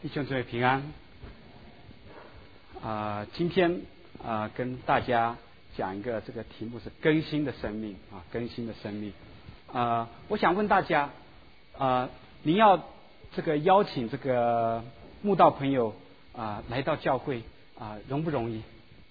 弟兄姊妹平安。今天跟大家讲一个这个题目是更新的生命啊，更新的生命。我想问大家，您要这个邀请这个慕道朋友来到教会容不容易？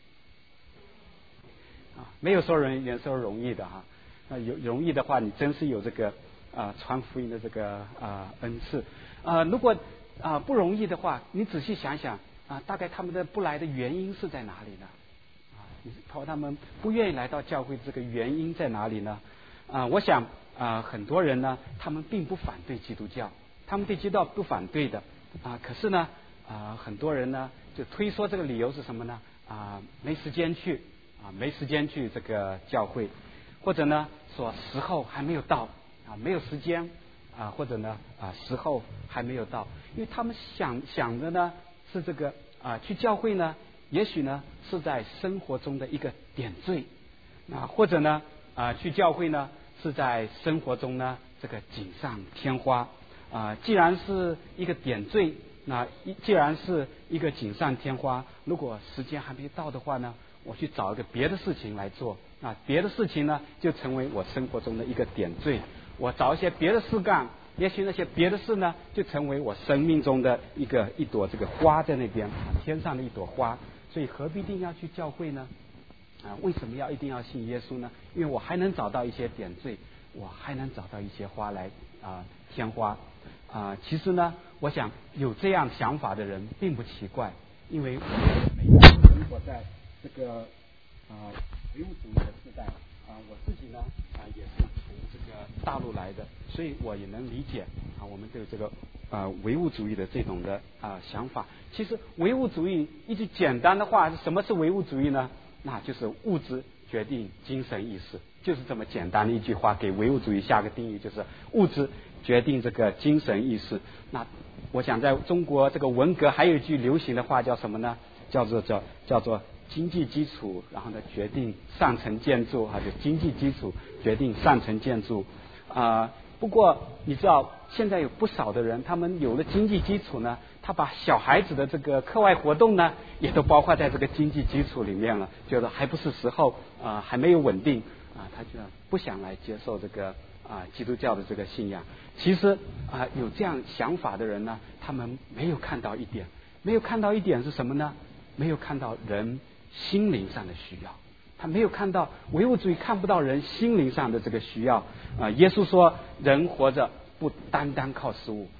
没有说容易的哈。有容易的话，你真是有这个传福音的这个恩赐。如果不容易的话，你仔细想想大概他们的不来的原因是在哪里呢？他们不愿意来到教会，这个原因在哪里呢？我想很多人呢，他们并不反对基督教，他们对基督教不反对的可是呢很多人呢就推说这个理由是什么呢？没时间去没时间去这个教会，或者呢说时候还没有到没有时间或者呢时候还没有到，因为他们想着呢是这个去教会呢，也许呢是在生活中的一个点缀或者呢去教会呢是在生活中呢这个锦上添花既然是一个点缀，既然是一个锦上添花，如果时间还没到的话呢，我去找一个别的事情来做，别的事情呢就成为我生活中的一个点缀，我找一些别的事干，也许那些别的事呢就成为我生命中的一朵这个花在那边天上的一朵花。所以何必一定要去教会呢？为什么一定要信耶稣呢？因为我还能找到一些点缀，我还能找到一些花来添花其实呢，我想有这样想法的人并不奇怪，因为我们每个人生活在这个唯物主义的时代我自己呢也是从这个大陆来的，所以我也能理解我们对这个唯物主义的这种的想法。其实唯物主义一句简单的话，什么是唯物主义呢？那就是物质决定精神意识，就是这么简单的一句话，给唯物主义下个定义，就是物质决定这个精神意识。那我想在中国这个文革还有一句流行的话叫什么呢？叫做经济基础，然后呢决定上层建筑就经济基础决定上层建筑不过你知道现在有不少的人，他们有了经济基础呢，他把小孩子的这个课外活动呢也都包括在这个经济基础里面了，觉得还不是时候还没有稳定他就不想来接受这个基督教的这个信仰。其实有这样想法的人呢，他们没有看到一点是什么呢？没有看到人心灵上的需要，他没有看到唯物主义看不到人心灵上的这个需要耶稣说人活着不单单靠食物，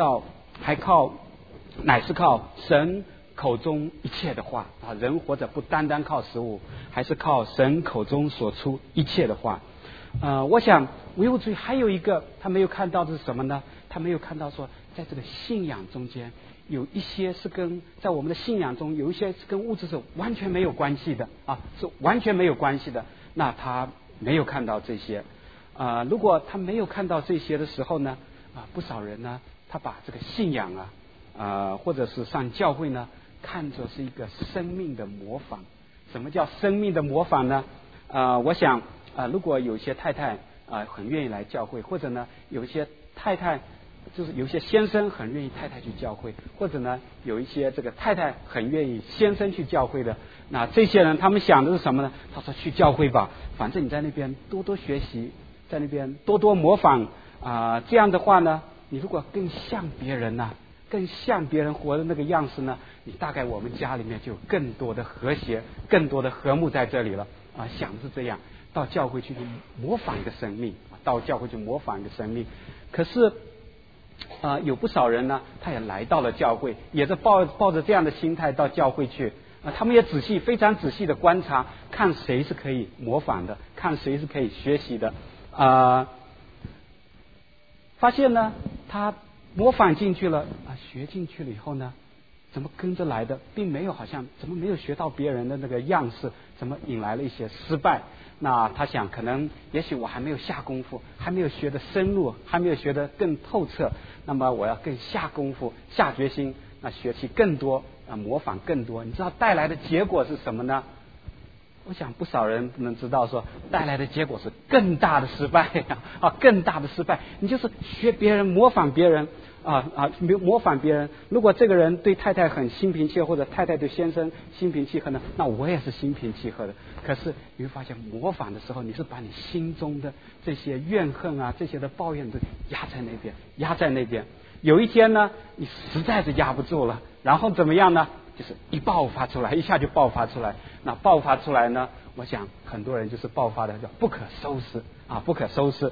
乃是靠神口中一切的话人活着不单单靠食物，还是靠神口中所出一切的话我想唯物主义还有一个他没有看到的是什么呢？他没有看到说在这个信仰中间有一些是在我们的信仰中有一些是跟物质是完全没有关系的是完全没有关系的。那他没有看到这些如果他没有看到这些的时候呢不少人呢他把这个信仰或者是上教会呢看作是一个生命的模仿。什么叫生命的模仿呢？我想如果有些太太很愿意来教会，或者呢有一些太太就是有些先生很愿意太太去教会，或者呢有一些这个太太很愿意先生去教会的，那这些人他们想的是什么呢？他说去教会吧，反正你在那边多多学习，在那边多多模仿这样的话呢，你如果更像别人更像别人活的那个样式呢，你大概我们家里面就有更多的和谐，更多的和睦在这里了想的是这样，到教会去模仿一个生命可是有不少人呢他也来到了教会，也是抱着这样的心态到教会去他们也非常仔细的观察，看谁是可以模仿的，看谁是可以学习的发现呢他模仿进去了学进去了以后呢，怎么跟着来的并没有怎么没有学到别人的那个样式，怎么引来了一些失败。那他想也许我还没有下功夫，还没有学得深入，还没有学得更透彻，那么我要更下功夫下决心学习更多模仿更多。你知道带来的结果是什么呢？我想不少人能知道说带来的结果是更大的失败更大的失败。你就是学别人模仿别人模仿别人。如果这个人对太太很心平气和，或者太太对先生心平气和呢，那我也是心平气和的。可是你会发现，模仿的时候，你是把你心中的这些怨恨啊，这些的抱怨都压在那边。有一天呢，你实在是压不住了，然后怎么样呢？就是一下就爆发出来。那爆发出来呢，我想很多人就是爆发的叫不可收拾。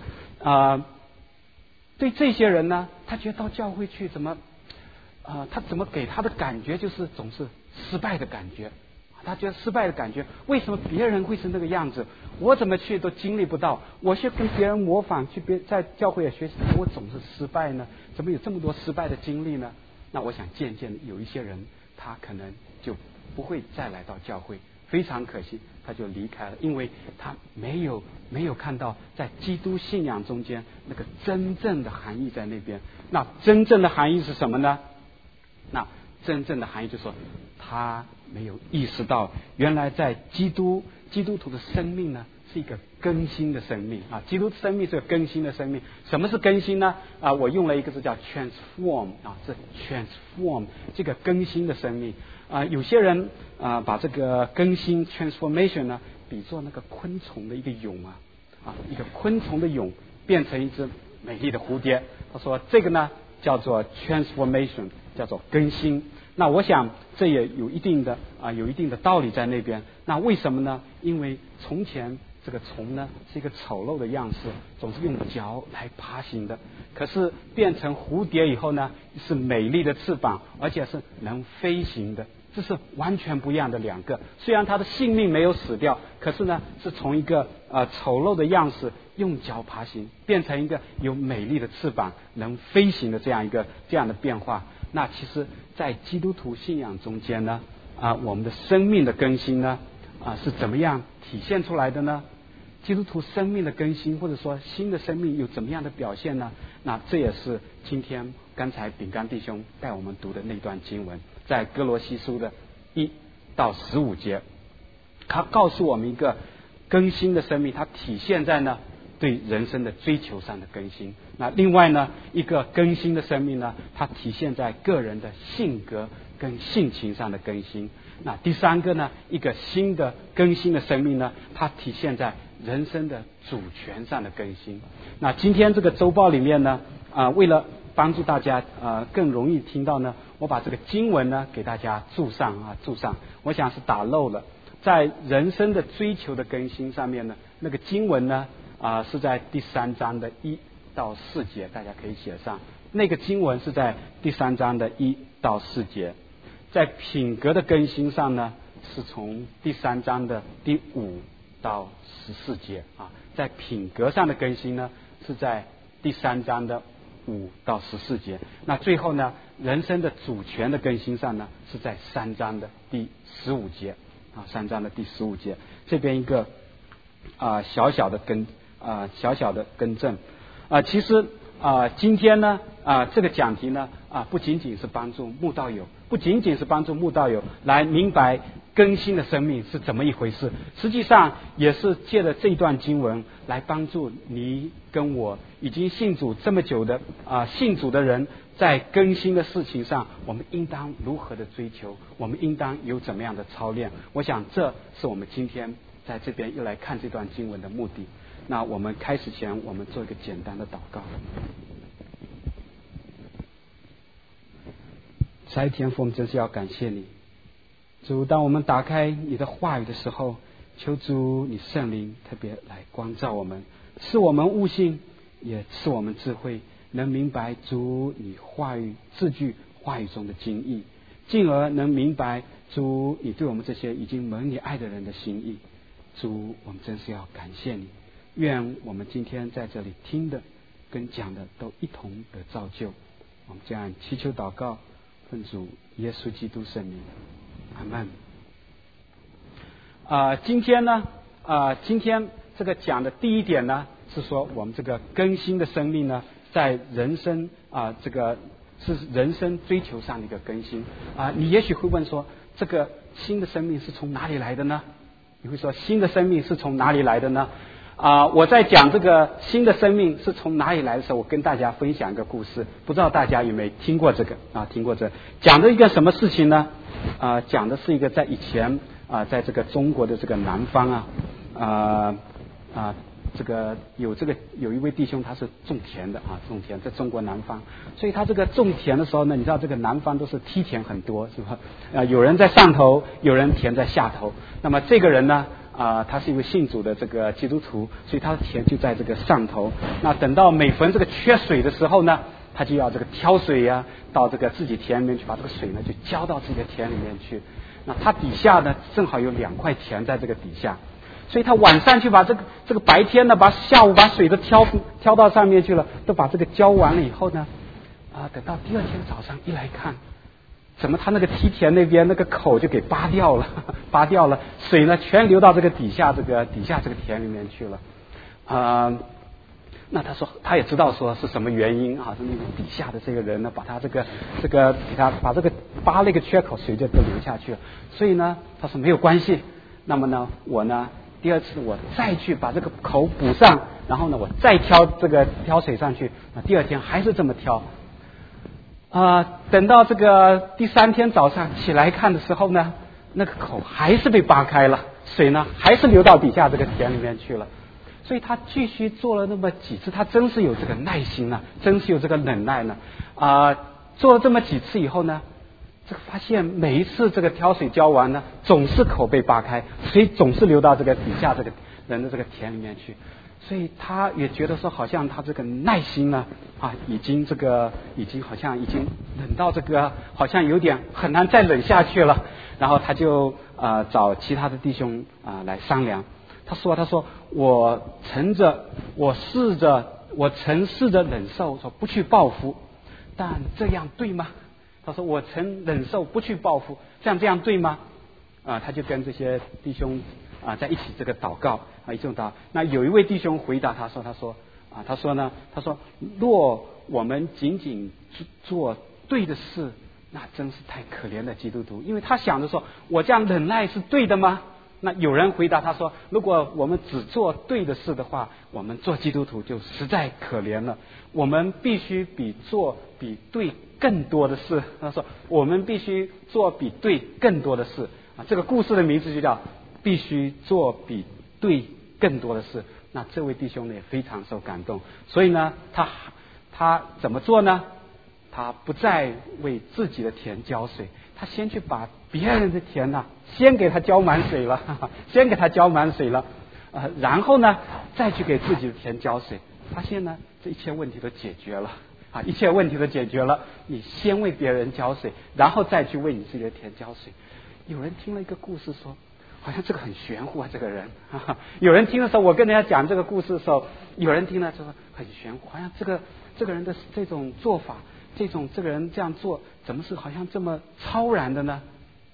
对这些人呢，他觉得到教会去他怎么给他的感觉就是总是失败的感觉。他觉得失败的感觉，为什么别人会是那个样子？我怎么去都经历不到，我去跟别人模仿，在教会也学习，我总是失败呢？怎么有这么多失败的经历呢？那我想渐渐有一些人，他可能就不会再来到教会，非常可惜，他就离开了，因为他没有看到在基督信仰中间那个真正的含义在那边。那真正的含义是什么呢？那真正的含义就是说，他没有意识到，原来在基督徒的生命呢，是一个更新的生命啊！基督生命是个更新的生命。什么是更新呢？我用了一个字叫 transform 是 transform 这个更新的生命有些人把这个更新 transformation 呢，比作那个昆虫的一个蛹一个昆虫的蛹变成一只美丽的蝴蝶。他说这个呢叫做 transformation， 叫做更新。那我想这也有一定的道理在那边。那为什么呢？因为从前这个虫呢是一个丑陋的样式，总是用脚来爬行的。可是变成蝴蝶以后呢，是美丽的翅膀，而且是能飞行的。这是完全不一样的两个。虽然它的性命没有死掉，可是呢是从一个丑陋的样式用脚爬行，变成一个有美丽的翅膀能飞行的这样的变化。那其实在基督徒信仰中间呢我们的生命的更新呢是怎么样体现出来的呢？基督徒生命的更新，或者说新的生命有怎么样的表现呢？那这也是今天刚才饼干弟兄带我们读的那段经文，在哥罗西书的1到15节，他告诉我们一个更新的生命，它体现在呢对人生的追求上的更新。那另外呢，一个更新的生命呢，它体现在个人的性格跟性情上的更新。那第三个呢，一个新的更新的生命呢，它体现在人生的主权上的更新。那今天这个周报里面呢为了帮助大家更容易听到呢，我把这个经文呢给大家注上。我想是打漏了，在人生的追求的更新上面呢，那个经文呢是在第3章的1到4节，大家可以写上。那个经文是在第3章的1到4节。在品格的更新上呢，是从第3章的第5到14节在品格上的更新呢，是在第3章的5到14节。那最后呢，人生的主权的更新上呢，是在3章的第15节3章的第15节。这边一个小小的更正其实今天呢这个讲题呢不仅仅是帮助慕道友来明白更新的生命是怎么一回事，实际上也是借着这段经文来帮助你跟我已经信主这么久的信主的人，在更新的事情上，我们应当如何的追求，我们应当有怎么样的操练。我想这是我们今天在这边又来看这段经文的目的。那我们开始前，我们做一个简单的祷告。慈爱天父，我们真是要感谢你，主。当我们打开你的话语的时候，求主你圣灵特别来光照我们，赐我们悟性，也赐我们智慧，能明白主你话语字句话语中的精义，进而能明白主你对我们这些已经蒙你爱的人的心意。主，我们真是要感谢你。愿我们今天在这里听的跟讲的都一同得造就。我们这样祈求祷告，奉主耶稣基督圣名，阿们。今天这个讲的第一点呢，是说我们这个更新的生命呢，在人生这个是人生追求上的一个更新你也许会问说，这个新的生命是从哪里来的呢？你会说新的生命是从哪里来的呢？ 我在讲这个新的生命是从哪里来的时候，我跟大家分享一个故事，不知道大家有没有听过这个听过这讲的一个什么事情呢？讲的是一个在以前在这个中国的这个南方这个有一位弟兄他是种田的种田在中国南方，所以他这个种田的时候呢，你知道这个南方都是梯田很多，是吧？有人在上头，有人田在下头。那么这个人呢，他是一位信主的这个基督徒，所以他的田就在这个上头。那等到每逢这个缺水的时候呢，他就要这个挑水到这个自己田里面去，把这个水呢就浇到自己的田里面去。那他底下呢正好有2块田在这个底下。所以他晚上去把这个白天呢，下午把水都挑到上面去了，都把这个浇完了以后呢，等到第二天早上一来看，怎么他那个梯田那边那个口就给扒掉了，水呢全流到这个底下这个田里面去了。那他说他也知道说是什么原因是那个底下的这个人呢，把他给他把这个扒了一个缺口，水就都流下去了。所以呢，他说没有关系。那么呢，我呢第二次我再去把这个口补上，然后呢我再挑水上去，第二天还是这么挑。等到这个第3天早上起来看的时候呢，那个口还是被扒开了，水呢还是流到底下这个田里面去了。所以他继续做了那么几次，他真是有这个耐心呢，真是有这个忍耐呢。做了这么几次以后呢，这个发现每一次这个挑水浇完呢，总是口被扒开，水总是流到这个底下这个人的这个田里面去。所以他也觉得说，好像他这个耐心呢已经好像已经忍到这个好像有点很难再忍下去了。然后他就找其他的弟兄来商量。他说我曾试着忍受，说不去报复，但这样对吗？他说我曾忍受不去报复，这样对吗？他就跟这些弟兄在一起这个祷告一起祷告。那有一位弟兄回答他说若我们仅仅做对的事，那真是太可怜的基督徒。因为他想着说，我这样忍耐是对的吗？那有人回答他说，如果我们只做对的事的话，我们做基督徒就实在可怜了。我们必须做比对更多的事。他说我们必须做比对更多的事这个故事的名字就叫必须做比对更多的事。那这位弟兄呢也非常受感动，所以呢他怎么做呢？他不再为自己的田浇水，他先去把别人的田先给他浇满水了，然后呢再去给自己的田浇水。发现呢这一切问题都解决了一切问题都解决了。你先为别人浇水，然后再去为你自己的田浇水。有人听了一个故事说，好像这个很玄乎这个人有人听的时候，我跟人家讲这个故事的时候，有人听了就说很玄乎，好像这个人的这种做法，这个人这样做怎么是好像这么超然的呢？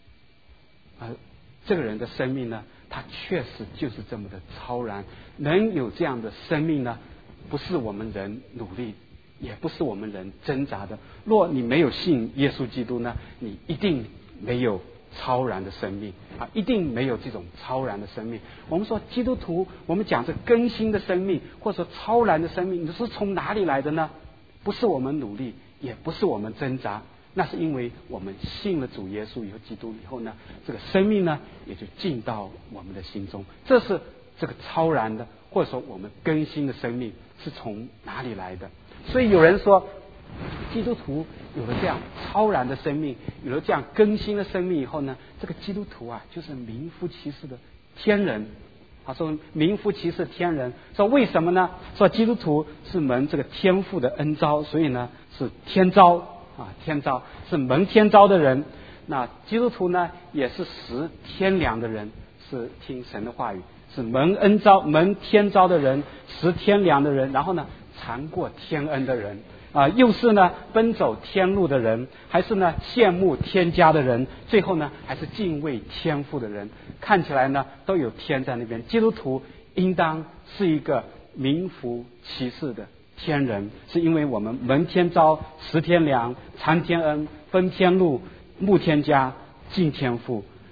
这个人的生命呢，他确实就是这么的超然。能有这样的生命呢，不是我们人努力，也不是我们人挣扎的。若你没有信耶稣基督呢，你一定没有超然的生命一定没有这种超然的生命。我们说基督徒，我们讲这更新的生命，或者说超然的生命，你是从哪里来的呢？不是我们努力，也不是我们挣扎，那是因为我们信了主耶稣以后，基督以后呢，这个生命呢也就进到我们的心中。这是这个超然的，或者说我们更新的生命是从哪里来的？所以有人说，基督徒有了这样超然的生命，有了这样更新的生命以后呢，这个基督徒就是名副其实的天人。说名副其实天人。说为什么呢？说基督徒是蒙这个天父的恩召，所以呢是天召天召是蒙天召的人。那基督徒呢也是食天粮的人，是听神的话语，是蒙恩召蒙天召的人，食天粮的人，然后呢尝过天恩的人又是呢奔走天路的人，还是呢羡慕天家的人，最后呢还是敬畏天父的人。看起来呢都有天在那边。基督徒应当是一个名副其实的天人，是因为我们蒙天召，食天粮，尝天恩，分天路，慕天家，敬天父。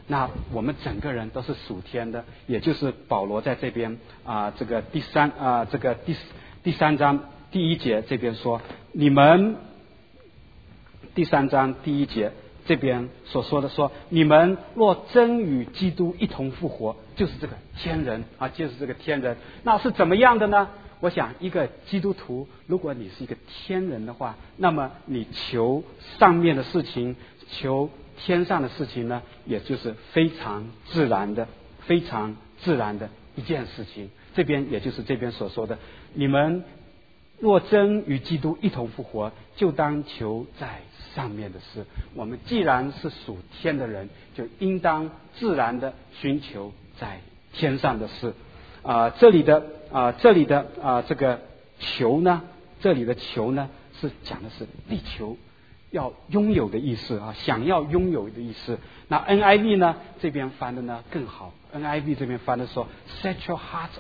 那我们整个人都是属天的，也就是保罗在这边这个第三章第一节这边说，你们第3章第1节这边所说的说，你们若真与基督一同复活，就是这个天人就是这个天人。那是怎么样的呢？我想一个基督徒，如果你是一个天人的话，那么你求上面的事情，求天上的事情呢，也就是非常自然的一件事情。这边也就是这边所说的，你们若真与基督一同复活，就当求在上面的事。我们既然是属天的人，就应当自然的寻求在天上的事。这里的这个求呢，这里的求呢是讲的是力求要拥有的意思想要拥有的意思。那 NIV 呢这边翻的呢更好， NIV 这边翻的说 set your heart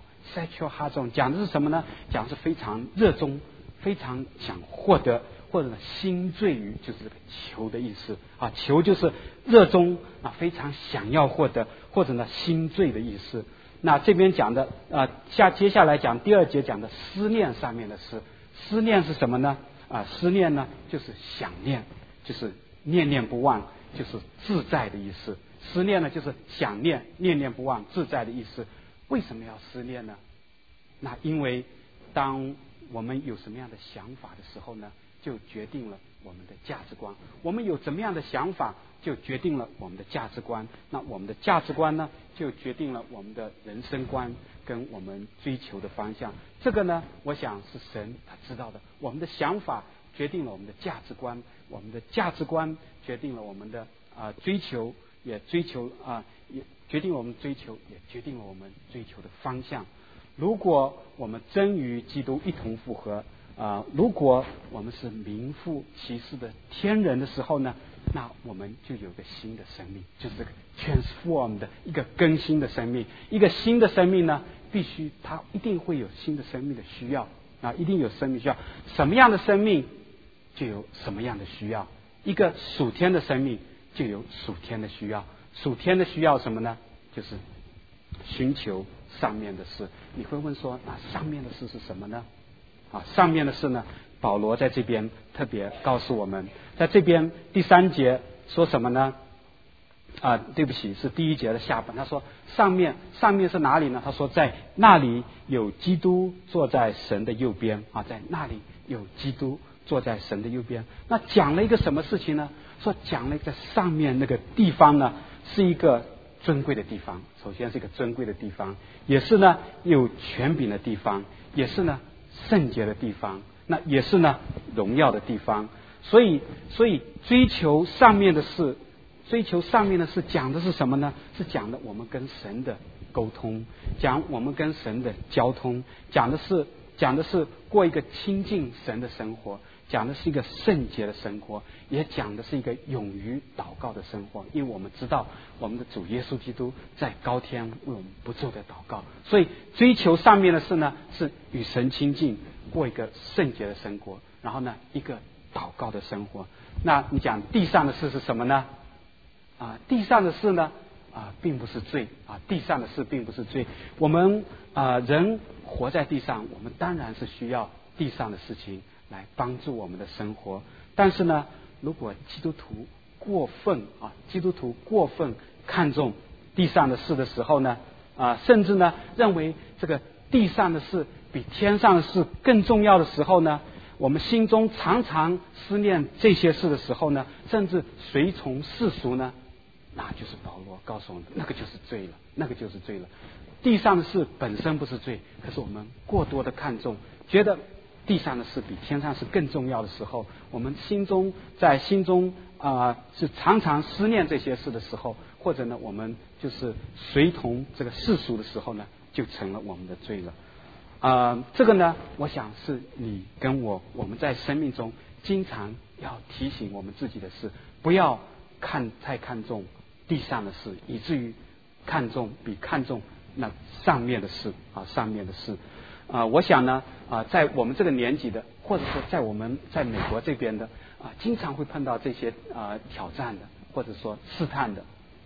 on， 讲的是什么呢？讲的是非常热衷，非常想获得，或者呢心醉于，就是这个求的意思求就是热衷非常想要获得，或者呢心醉的意思。那这边讲的接下来讲第2节讲的思念上面的事。思念是什么呢？思念呢就是想念，就是念念不忘，就是自在的意思。思念呢就是想念，念念不忘，自在的意思。为什么要思念呢？那因为当我们有什么样的想法的时候呢，就决定了我们的价值观。我们有怎么样的想法，就决定了我们的价值观。那我们的价值观呢，就决定了我们的人生观跟我们追求的方向。这个呢，我想是神他知道的。我们的想法决定了我们的价值观，我们的价值观决定了我们的追求，也决定了我们追求，也决定了我们追求的方向。如果我们真与基督一同复活，如果我们是名副其实的天人的时候呢，那我们就有个新的生命，就是这个 transform 的一个更新的生命。一个新的生命呢，它一定会有新的生命的需要一定有生命需要。什么样的生命就有什么样的需要。一个属天的生命就有属天的需要。属天的需要什么呢？就是寻求上面的事。你会问说，那上面的事是什么呢？上面的事呢，保罗在这边特别告诉我们，在这边第3节说什么呢？对不起，是第1节的下半。他说上面是哪里呢？他说在那里有基督坐在神的右边在那里有基督坐在神的右边。那讲了一个什么事情呢？说讲了在上面那个地方呢，是一个尊贵的地方。首先是一个尊贵的地方，也是呢有权柄的地方，也是呢圣洁的地方，那也是呢荣耀的地方。所以追求上面的事讲的是什么呢？是讲的我们跟神的沟通，讲我们跟神的交通，讲的是过一个亲近神的生活，讲的是一个圣洁的生活，也讲的是一个勇于祷告的生活。因为我们知道我们的主耶稣基督在高天为我们不住的祷告，所以追求上面的事呢，是与神亲近，过一个圣洁的生活，然后呢一个祷告的生活。那你讲地上的事是什么呢？地上的事呢并不是罪地上的事并不是罪。我们人活在地上，我们当然是需要地上的事情来帮助我们的生活。但是呢，如果基督徒过分看重地上的事的时候呢甚至呢认为这个地上的事比天上的事更重要的时候呢，我们心中常常思念这些事的时候呢，甚至随从世俗呢，那就是保罗告诉我们，那个就是罪了。地上的事本身不是罪，可是我们过多的看重，觉得地上的事比天上是更重要的时候，我们心中是常常思念这些事的时候，或者呢我们就是随同这个世俗的时候呢，就成了我们的罪了。这个呢，我想是你跟我们在生命中经常要提醒我们自己的事，不要太看重地上的事，以至于看重那上面的事我想呢在我们这个年纪的，或者说在美国这边的经常会碰到这些挑战的，或者说试探的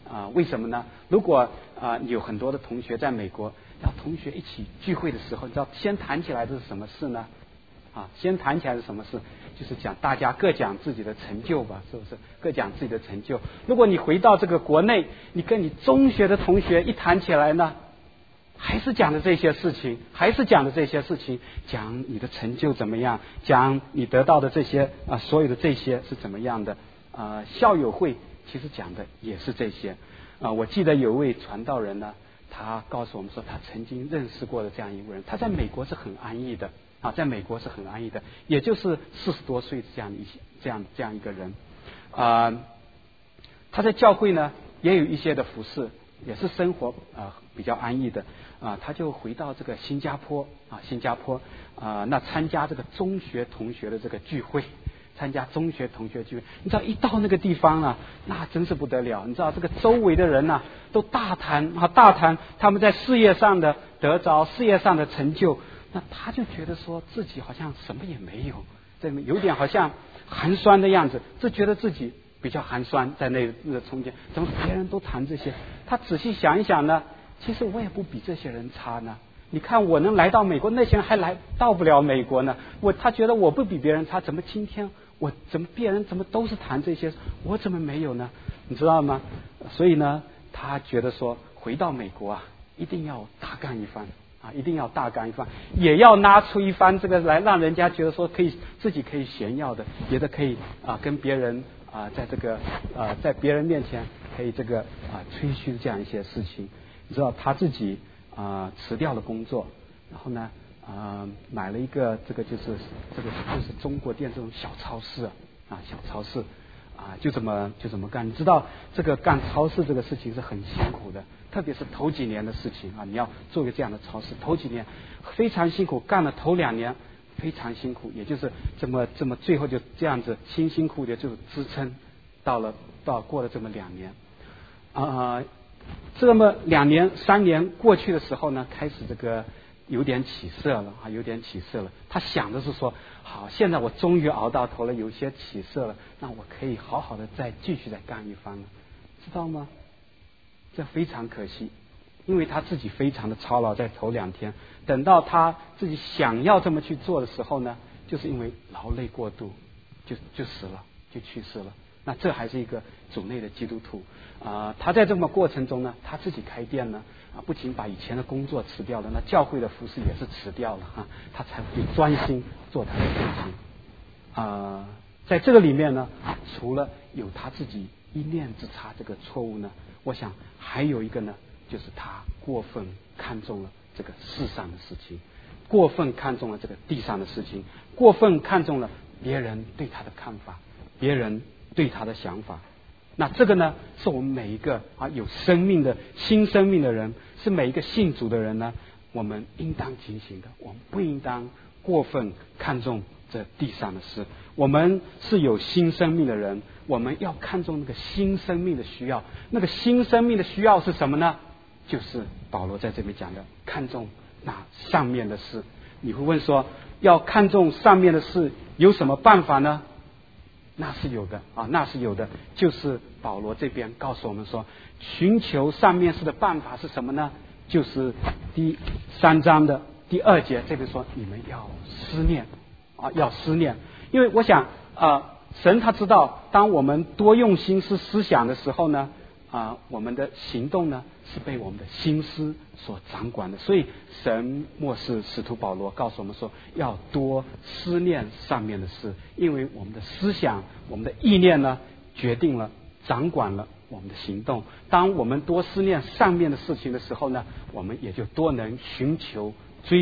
为什么呢？如果有很多的同学在美国，要同学一起聚会的时候，你知道先谈起来的是什么事呢？先谈起来是什么事？就是大家各讲自己的成就吧，是不是？各讲自己的成就。如果你回到这个国内，你跟你中学的同学一谈起来呢，还是讲的这些事情，讲你的成就怎么样，讲你得到的这些所有的这些是怎么样的。校友会其实讲的也是这些。我记得有位传道人呢，他告诉我们说，他曾经认识过的这样一位人，他在美国是很安逸的。在美国是很安逸的，也就是40多岁这样一个人。他在教会呢也有一些的服侍，也是生活比较安逸的。他就回到这个新加坡，那参加这个中学同学的这个聚会。你知道一到那个地方啊，那真是不得了。你知道这个周围的人啊，都大谈他们在事业上的得着，事业上的成就。那他就觉得说自己好像什么也没有，有点好像寒酸的样子，就觉得自己比较寒酸，在那中间，怎么别人都谈这些？他仔细想一想呢，其实我也不比这些人差呢。你看我能来到美国，那些人还到不了美国呢。他觉得我不比别人差，怎么今天别人怎么都是谈这些，我怎么没有呢？你知道吗？所以呢，他觉得说回到美国一定要大干一番。也要拿出一番这个来，让人家觉得说自己可以炫耀的，觉得可以跟别人在这个在别人面前可以这个吹嘘这样一些事情。你知道他自己辞掉了工作，然后呢买了一个就是中国店这种小超市就这么干。你知道这个干超市这个事情是很辛苦的，特别是头几年的事情你要做个这样的超市，头几年非常辛苦，干了头2年非常辛苦，也就是这么最后就这样子辛苦的就支撑到过了这么2年。这么2年3年过去的时候呢，开始这个有点起色了。他想的是说，好，现在我终于熬到头了，有些起色了，那我可以好好的继续再干一番了，知道吗？这非常可惜，因为他自己非常的操劳，在头2天，等到他自己想要这么去做的时候呢，就是因为劳累过度，就死了，就去世了。那这还是一个主内的基督徒他在这么过程中呢，他自己开店呢不仅把以前的工作辞掉了，那教会的服事也是辞掉了他才会专心做他的事情在这个里面呢，除了有他自己一念之差这个错误呢，我想还有一个呢，就是他过分看重了这个世上的事情，过分看重了这个地上的事情，过分看重了别人对他的看法，别人对他的想法。那这个呢，是我们每一个有生命的新生命的人，是每一个信主的人呢，我们应当警醒的。我们不应当过分看重这地上的事。我们是有新生命的人，我们要看重那个新生命的需要。那个新生命的需要是什么呢？就是保罗在这边讲的，看重那上面的事。你会问说，要看重上面的事有什么办法呢？那是有的，就是保罗这边告诉我们说，寻求上面事的办法是什么呢？就是第3章的第2节，这边说你们要思念要思念。因为我想神他知道，当我们多用心思想的时候呢我们的行动呢是被我们的心思所掌管的，所以神默示使徒保罗告诉我们说，要多思念上面的事，因为我们的思想，我们的意念呢，决定了掌管了我们的行动。当我们多思念上面的事情的时候呢，我们也就多能追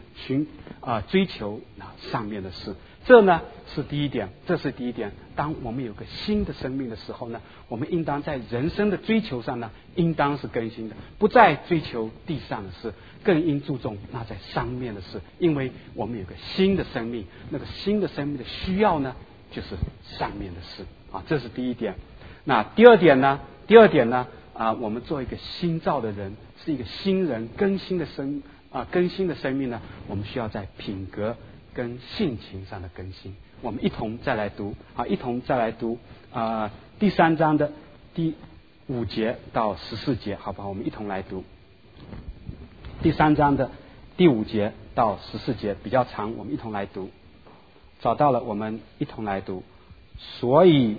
求那上面的事。这呢是第一点，当我们有个新的生命的时候呢，我们应当在人生的追求上呢，应当是更新的，不再追求地上的事，更应注重那在上面的事，因为我们有个新的生命，那个新的生命的需要呢，就是上面的事这是第一点。那第二点呢我们做一个新造的人，是一个新人，更新的生命呢，我们需要在品格跟性情上的更新。我们一同再来读第3章的第 5节到14节，好不好？我们一同来读。第3章的第5节到14节比较长，我们一同来读。找到了，我们一同来读。所以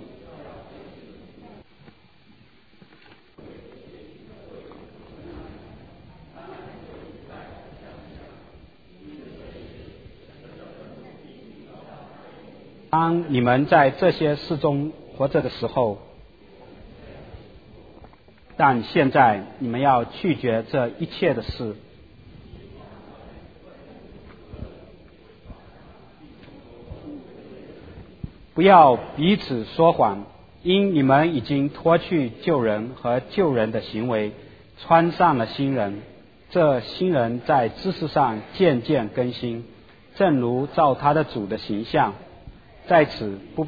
当你们在这些事中活着的时候，但现在你们要拒绝这一切的事，不要彼此说谎，因你们已经脱去旧人和旧人的行为，穿上了新人。这新人在知识上渐渐更新，正如照他的主的形象。在此不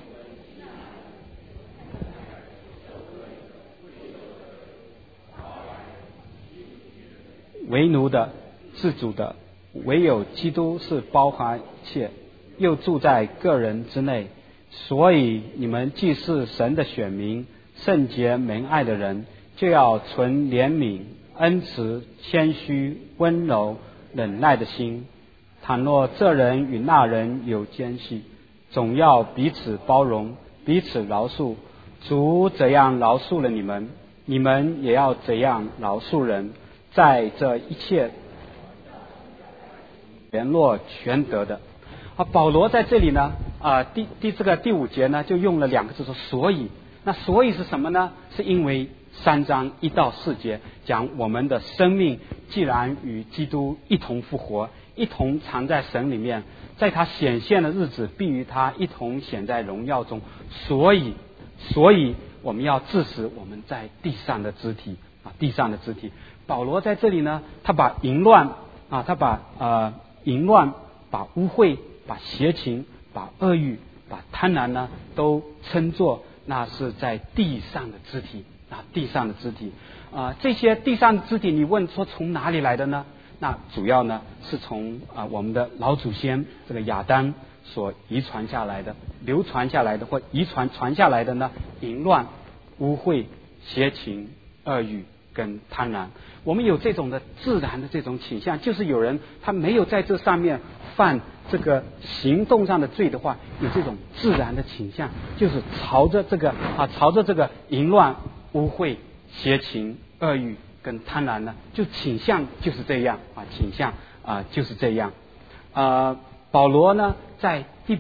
为奴的、自主的，唯有基督是包含一切，又住在个人之内。所以你们既是神的选民，圣洁蒙爱的人，就要存怜悯、恩慈、谦虚、温柔、忍耐的心。倘若这人与那人有间隙，总要彼此包容，彼此饶恕。主怎样饶恕了你们，你们也要怎样饶恕人。在这一切联络全得的。保罗在这里呢，第5节呢，就用了2个字说所以。那所以是什么呢？是因为3章1到4节讲我们的生命既然与基督一同复活，一同藏在神里面，在他显现的日子必与他一同显在荣耀中。所以我们要治死我们在地上的肢体。保罗在这里呢，他把淫乱，把污秽，把邪情，把恶欲，把贪婪呢，都称作那是在地上的肢体。这些地上的肢体，你问说从哪里来的呢？那主要呢是从我们的老祖先这个亚当所遗传下来的、流传下来的或传下来的呢，淫乱、污秽、邪情、恶欲跟贪婪。我们有这种的自然的这种倾向，就是有人他没有在这上面犯这个行动上的罪的话，有这种自然的倾向，就是朝着这个淫乱、污秽、邪情、恶欲跟贪婪呢，就倾向就是这样。保罗呢在第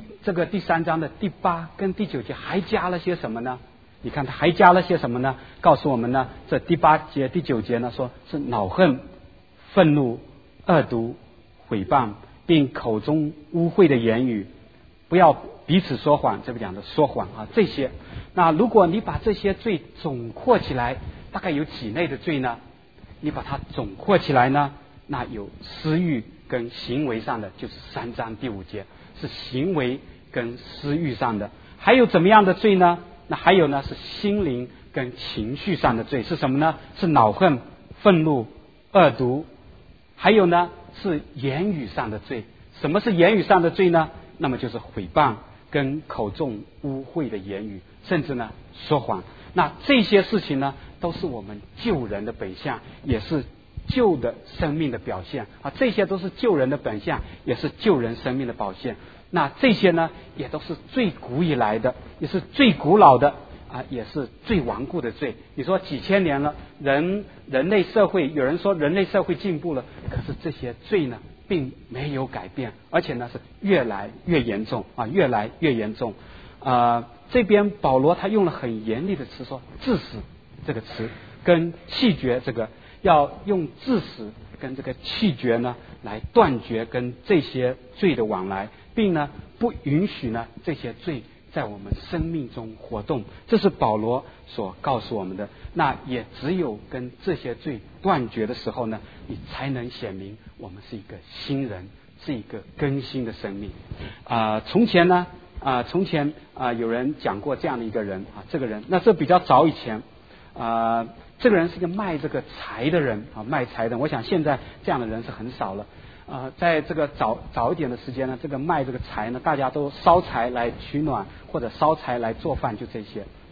3章的第8跟第9节还加了些什么呢？你看他还加了些什么呢？告诉我们呢，这第8节第9节呢，说是恼恨、愤怒、恶毒、毁谤，并口中污秽的言语，不要彼此说谎。这不讲的说谎这些。那如果你把这些罪总括起来，大概有几类的罪呢？你把它总括起来呢，那有私欲跟行为上的，就是3章第5节是行为跟私欲上的。还有怎么样的罪呢？那还有呢是心灵跟情绪上的罪，是什么呢？是恼恨、愤怒、恶毒。还有呢是言语上的罪。什么是言语上的罪呢？那么就是毁谤跟口中污秽的言语，甚至呢说谎。那这些事情呢，都是我们救人的本相，也是救的生命的表现这些都是救人的本相，也是救人生命的表现。那这些呢，也都是最古以来的，也是最古老的也是最顽固的罪。你说几千年了，人类社会，有人说人类社会进步了，可是这些罪呢并没有改变，而且呢是越来越严重越来越严重。这边保罗他用了很严厉的词，说治死这个词跟弃绝这个，要用治死跟这个弃绝呢来断绝跟这些罪的往来，并呢不允许呢这些罪在我们生命中活动。这是保罗所告诉我们的。那也只有跟这些罪断绝的时候呢，你才能显明我们是一个新人，是一个更新的生命。从前有人讲过这样的一个人这个人，那这比较早以前这个人是个卖这个柴的人卖柴的。我想现在这样的人是很少了。在这个早一点的时间呢，这个卖这个柴呢，大家都烧柴来取暖，或者烧柴来做饭，就这些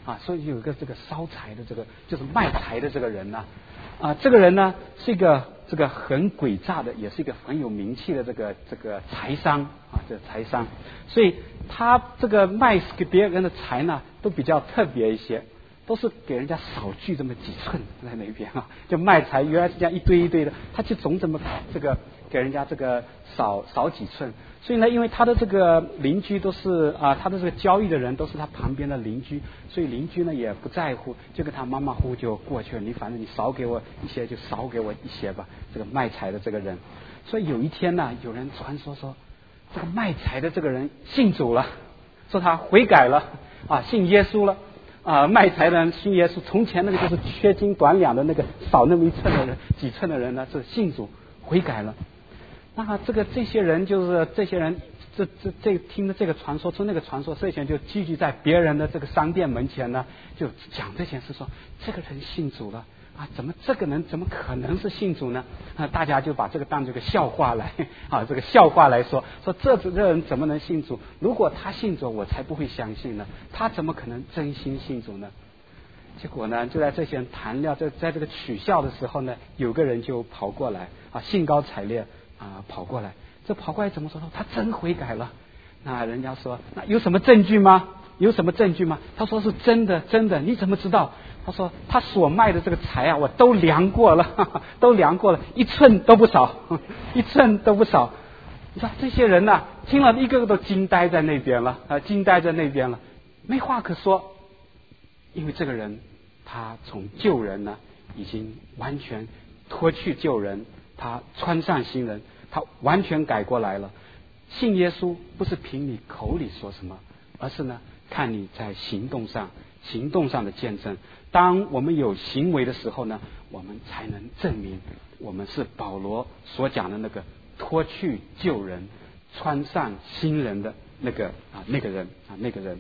所以有一个这个烧柴的这个就是卖柴的这个人呢，这个人呢是一个这个很诡诈的，也是一个很有名气的这个柴商这个柴商，所以他这个卖给别人的柴呢都比较特别一些，都是给人家少锯这么几寸在那边就卖柴原来是这样一堆一堆的，他就总这么这个给人家这个少几寸。所以呢，因为他的这个邻居都是他的这个交易的人都是他旁边的邻居，所以邻居呢也不在乎，就跟他马马虎就过去了。你反正你少给我一些就少给我一些吧。这个卖柴的这个人，所以有一天呢，有人传说这个卖柴的这个人信主了，说他悔改了信耶稣了卖柴的人信耶稣。从前那个就是缺斤短两的那个少那么一寸的人几寸的人呢，是信主悔改了。那这些人这听了这个传说，从那个传说，这些人就聚集在别人的这个商店门前呢，就讲这件事，说这个人信主了怎么这个人怎么可能是信主呢？大家就把这个当这个笑话来这个笑话来说这人怎么能信主？如果他信主，我才不会相信呢，他怎么可能真心信主呢？结果呢，就在这些人谈聊在这个取笑的时候呢，有个人就跑过来兴高采烈跑过来。这跑过来怎么说？他真悔改了。那人家说，那有什么证据吗？有什么证据吗？他说是真的，真的。你怎么知道？他说他所卖的这个柴我都量过了，都量过了，一寸都不少，一寸都不少。你说这些人呢，听了一个个都惊呆在那边了，惊呆在那边了，没话可说。因为这个人他从旧人呢已经完全脱去旧人，他穿上新人，他完全改过来了。信耶稣不是凭你口里说什么，而是呢看你在行动上的见证。当我们有行为的时候呢，我们才能证明我们是保罗所讲的那个脱去旧人穿上新人的那个人。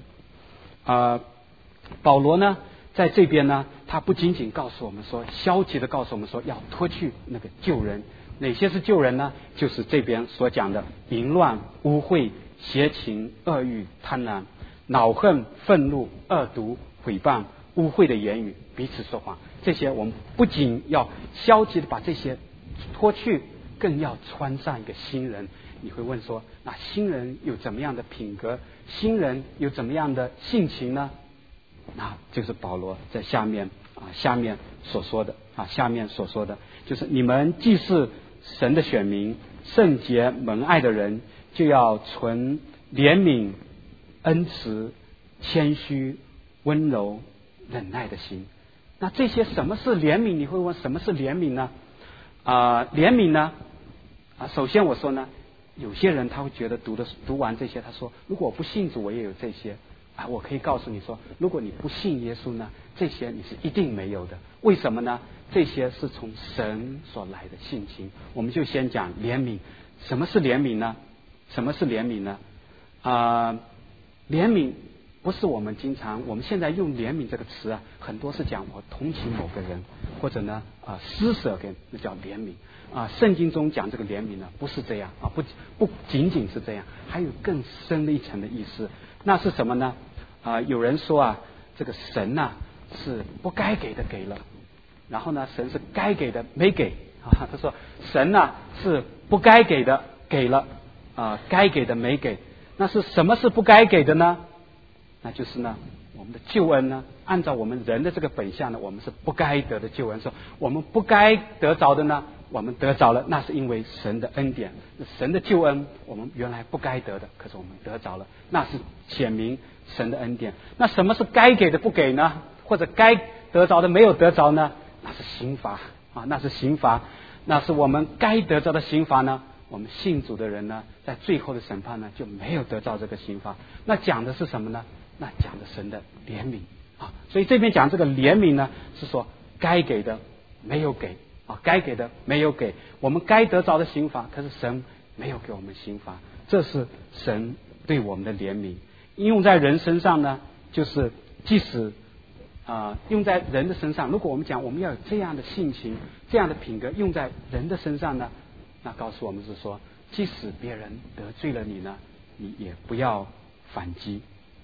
保罗呢在这边呢，他不仅仅告诉我们说，消极的告诉我们说要脱去那个旧人。哪些是旧人呢？就是这边所讲的淫乱、污秽、邪情、恶欲、贪婪、恼恨、愤怒、恶毒、毁谤、污秽的言语、彼此说谎。这些我们不仅要消极的把这些脱去，更要穿上一个新人。你会问说，那新人有怎么样的品格？新人有怎么样的性情呢？那就是保罗在下面所说的就是你们既是神的选民，圣洁蒙爱的人，就要存怜怜恩慈、谦虚、温柔、忍耐的心。那这些什么是怜悯？你会问什么是怜悯呢？怜悯呢首先我说呢，有些人他会觉得读完这些，他说如果我不信主我也有这些我可以告诉你说，如果你不信耶稣呢，这些你是一定没有的。为什么呢？这些是从神所来的性情。我们就先讲怜悯。什么是怜悯呢？怜悯不是我们现在用怜悯这个词很多是讲我同情某个人，或者呢施舍给，那叫怜悯圣经中讲这个怜悯呢，不是这样不仅仅是这样，还有更深的一层的意思。那是什么呢？有人说这个神是不该给的给了，然后呢神是该给的没给他说神是不该给的给了该给的没给。那是什么是不该给的呢？那就是呢我们的救恩呢，按照我们人的这个本相呢，我们是不该得的救恩。说我们不该得着的呢，我们得着了，那是因为神的恩典，神的救恩我们原来不该得的，可是我们得着了，那是显明神的恩典。那什么是该给的不给呢？或者该得着的没有得着呢？那是刑罚那是我们该得着的刑罚呢，我们信主的人呢，在最后的审判呢就没有得着这个刑罚。那讲的是什么呢？那讲的神的怜悯所以这边讲这个怜悯呢，是说该给的没有给该给的没有给，我们该得着的刑罚，可是神没有给我们刑罚，这是神对我们的怜悯。应用在人身上呢，就是即使用在人的身上，如果我们讲我们要有这样的性情、这样的品格用在人的身上呢，那告诉我们是说，即使别人得罪了你呢，你也不要反击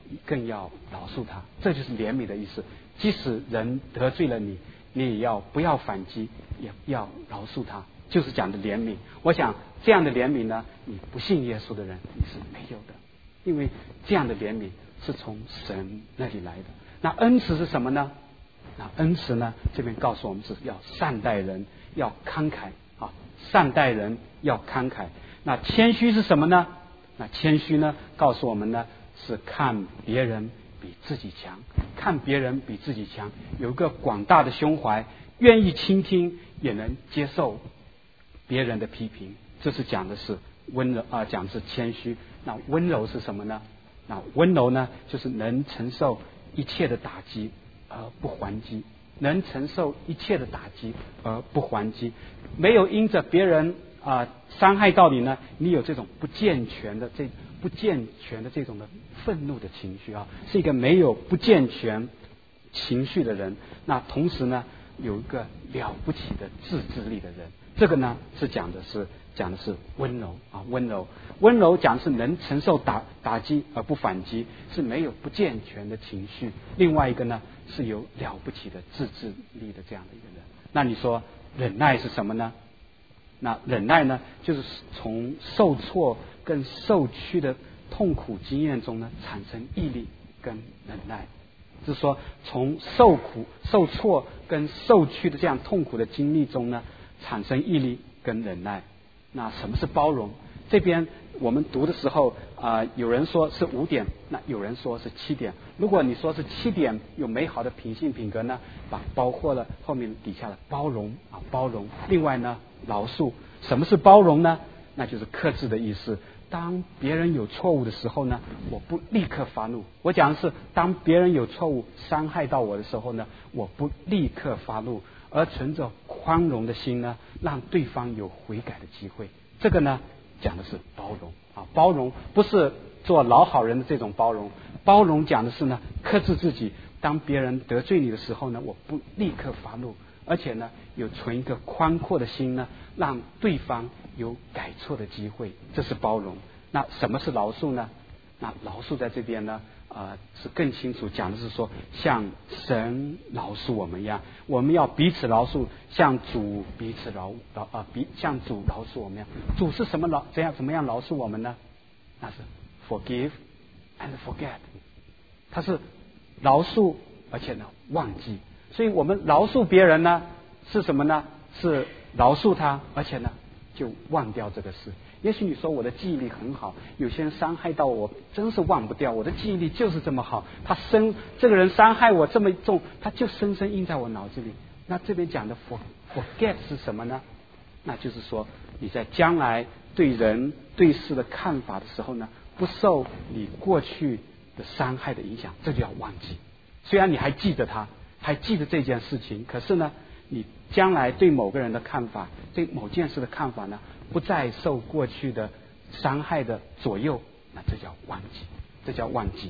更要饶恕他。这就是怜悯的意思。即使人得罪了你，你也要不要反击，也要饶恕他，就是讲的怜悯。我想这样的怜悯呢，你不信耶稣的人你是没有的，因为这样的怜悯是从神那里来的。那恩慈是什么呢？那恩慈呢，这边告诉我们是要善待人，要慷慨啊，善待人要慷慨。那谦虚是什么呢？那谦虚呢，告诉我们呢，是看别人比自己强，看别人比自己强，有一个广大的胸怀，愿意倾听，也能接受别人的批评。这是讲的是温柔啊，讲的是谦虚。那温柔是什么呢？那温柔呢，就是能承受一切的打击而不还击，能承受一切的打击而不还击，没有因着别人伤害到你呢，你有这种不健全的这种的愤怒的情绪啊，是一个没有不健全情绪的人。那同时呢，有一个了不起的自制力的人。这个呢是讲的是温柔啊，温柔讲的是能承受打击而不反击，是没有不健全的情绪。另外一个呢是有了不起的自制力的这样的一个人。那你说忍耐是什么呢？那忍耐呢，就是从受挫跟受屈的痛苦经验中呢，产生毅力跟忍耐。就是说，从受挫跟受屈的这样痛苦的经历中呢，产生毅力跟忍耐。那什么是包容？这边我们读的时候有人说是5点，那有人说是7点。如果你说是7点，有美好的品性品格呢，包括了后面底下的包容啊，包容。另外呢，饶恕。什么是包容呢？那就是克制的意思。当别人有错误的时候呢，我不立刻发怒。我讲的是，当别人有错误伤害到我的时候呢，我不立刻发怒，而存着宽容的心呢，让对方有悔改的机会。这个呢，讲的是包容啊，包容不是做老好人的这种包容，包容讲的是呢，克制自己。当别人得罪你的时候呢，我不立刻发怒，而且呢，有存一个宽阔的心呢，让对方有改错的机会。这是包容。那什么是饶恕呢？那饶恕在这边呢是更清楚讲的是说，像神饶恕我们一样，我们要彼此饶恕，像主彼此像主饶恕我们一样。主是怎么样饶恕我们呢？那是 forgive and forget， 他是饶恕而且呢忘记。所以我们饶恕别人呢是什么呢？是饶恕他，而且呢就忘掉这个事。也许你说我的记忆力很好，有些人伤害到我真是忘不掉，我的记忆力就是这么好，这个人伤害我这么重，他就深深印在我脑子里。那这边讲的 forget 是什么呢？那就是说你在将来对人对事的看法的时候呢，不受你过去的伤害的影响，这就要忘记。虽然你还记得他，还记得这件事情，可是呢你将来对某个人的看法，对某件事的看法呢，不再受过去的伤害的左右，那这叫忘记，这叫忘记。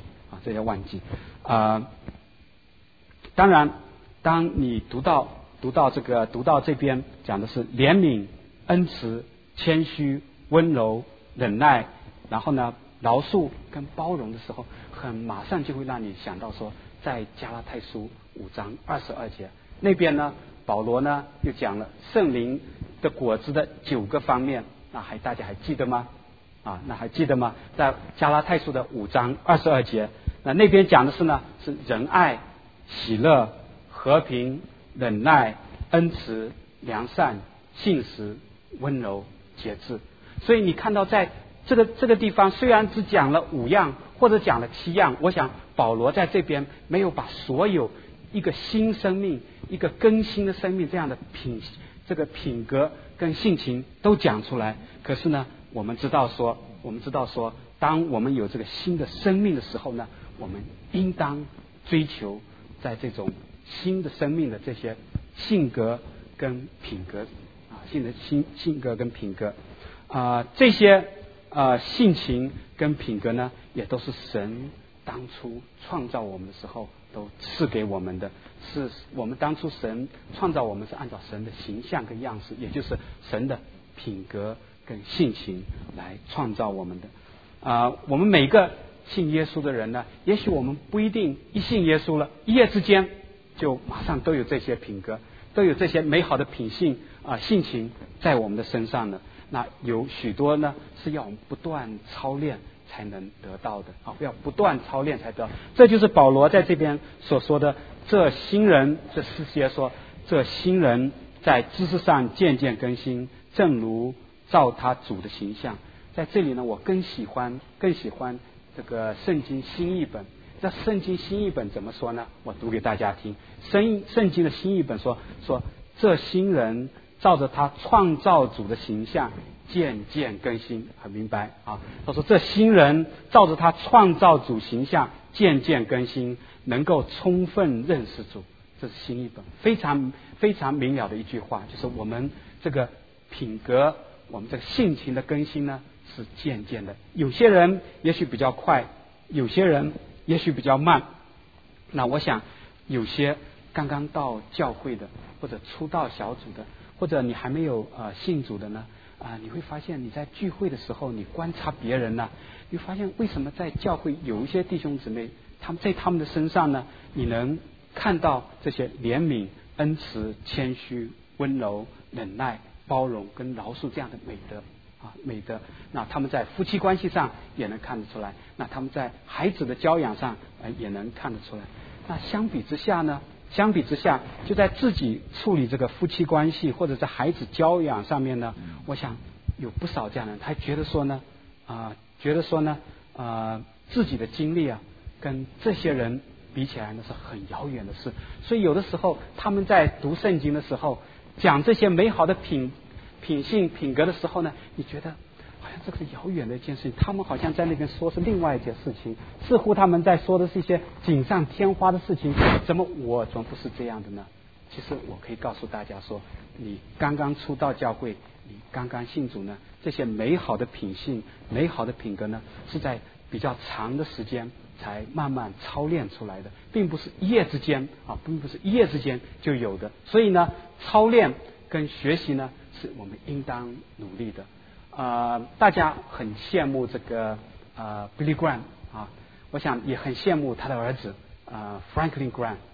当然，当你读到这边讲的是怜悯、恩慈、谦虚、温柔、忍耐，然后呢饶恕跟包容的时候，马上就会让你想到说，在加拉太书5章22节那边呢，保罗呢又讲了圣灵的果子的9个方面。那大家还记得吗？在加拉太书的5章22节，那边讲的是呢，是仁爱、喜乐、和平、忍耐、恩慈、良善、信实、温柔、节制。所以你看到在这个地方，虽然只讲了5样或者讲了7样，我想保罗在这边没有把所有一个新生命、一个更新的生命这样的品格跟性情都讲出来。可是呢，我们知道说，当我们有这个新的生命的时候呢，我们应当追求在这种新的生命的这些性格跟品格性格跟品格这些性情跟品格呢，也都是神当初创造我们的时候都赐给我们的。是我们当初神创造我们是按照神的形象跟样式，也就是神的品格跟性情来创造我们的。我们每个信耶稣的人呢，也许我们不一定一信耶稣了，一夜之间就马上都有这些品格，都有这些美好的品性性情在我们的身上呢。那有许多呢是要我们不断操练才能得到的要不断操练才得到。这就是保罗在这边所说的，这新人，这4节说，这新人在知识上渐渐更新，正如照他主的形象。在这里呢，我更喜欢这个圣经新译本。这圣经新译本怎么说呢？我读给大家听。圣经的新译本说这新人照着他创造主的形象渐渐更新，很明白他说这新人照着他创造主形象渐渐更新，能够充分认识主。这是新译本非常非常明了的一句话，就是我们这个品格，我们这个性情的更新呢是渐渐的。有些人也许比较快，有些人也许比较慢。那我想有些刚刚到教会的，或者初到小组的，或者你还没有信主的呢你会发现你在聚会的时候，你观察别人呢，你发现为什么在教会有一些弟兄姊妹，他们的身上呢，你能看到这些怜悯、恩慈、谦虚、温柔、忍耐、包容跟饶恕这样的美德。那他们在夫妻关系上也能看得出来，那他们在孩子的教养上也能看得出来。那相比之下，就在自己处理这个夫妻关系或者在孩子教养上面呢，我想有不少这样的人，他觉得说呢自己的经历跟这些人比起来呢是很遥远的事。所以有的时候他们在读圣经的时候，讲这些美好的品性品格的时候呢，你觉得好像这个是遥远的一件事情，他们好像在那边说是另外一件事情，似乎他们在说的是一些锦上添花的事情，怎么我总不是这样的呢？其实我可以告诉大家说，你刚刚出到教会，你刚刚信主呢，这些美好的品性、美好的品格呢，是在比较长的时间才慢慢操练出来的，并不是一夜之间就有的。所以呢，操练跟学习呢，是我们应当努力的。大家很羡慕这个Billy Graham 我想也很羡慕他的儿子Franklin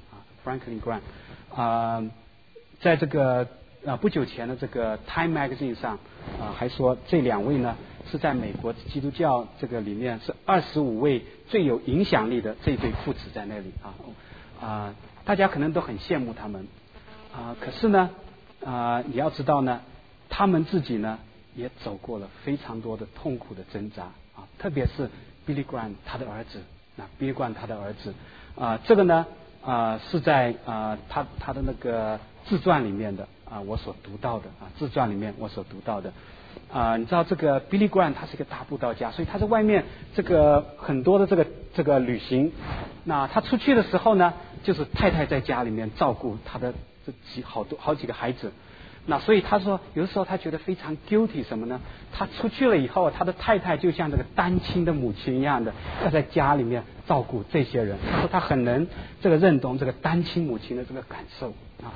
Graham。在这个不久前的这个 Time Magazine 上还说这两位呢是在美国基督教这个里面是25位最有影响力的这对父子在那里大家可能都很羡慕他们可是呢你要知道呢，他们自己呢也走过了非常多的痛苦的挣扎特别是 Billy Graham 他的儿子Billy Graham 他的儿子这个呢是在他的那个自传里面的我所读到的自传里面我所读到的你知道这个 Billy Graham 他是一个大布道家，所以他在外面这个很多的这个旅行。那他出去的时候呢，就是太太在家里面照顾他的好几个孩子。那所以他说有的时候他觉得非常 guilty 什么呢？他出去了以后，他的太太就像这个单亲的母亲一样的，要在家里面照顾这些人。他说他很能这个认同这个单亲母亲的这个感受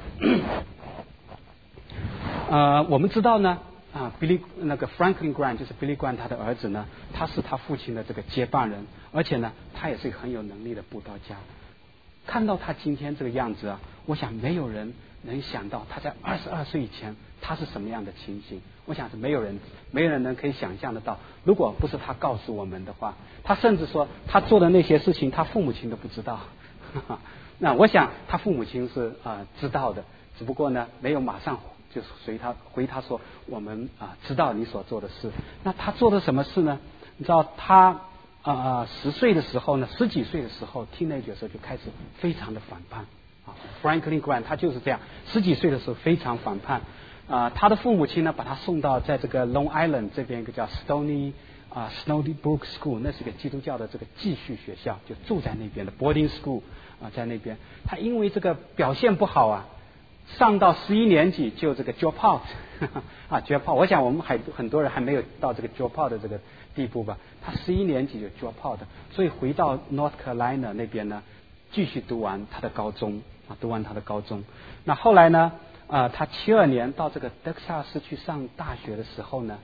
我们知道呢Franklin Graham 就是 Billy Graham 他的儿子呢，他是他父亲的这个接班人，而且呢他也是一个很有能力的布道家。看到他今天这个样子我想没有人能想到他在22岁以前他是什么样的情形。我想是没有人能可以想象得到，如果不是他告诉我们的话，他甚至说他做的那些事情他父母亲都不知道那我想他父母亲是知道的，只不过呢没有马上就是回他说我们知道你所做的事。那他做的什么事呢？你知道他10岁的时候呢，10几岁的时候 teenager 的时候就开始非常的反叛Franklin Graham 他就是这样，10几岁的时候非常反叛他的父母亲呢把他送到在这个 Long Island 这边一个叫 Stony Brook School， 那是个基督教的这个寄宿学校，就住在那边的 boarding school 在那边。他因为这个表现不好上到11年级就这个 drop out drop out。我想我们很多人还没有到这个 drop out 的这个地步吧。他11年级就 drop out， 所以回到 North Carolina 那边呢，继续读完他的高中。那后来呢他72年到这个德克萨斯去上大学的时候呢，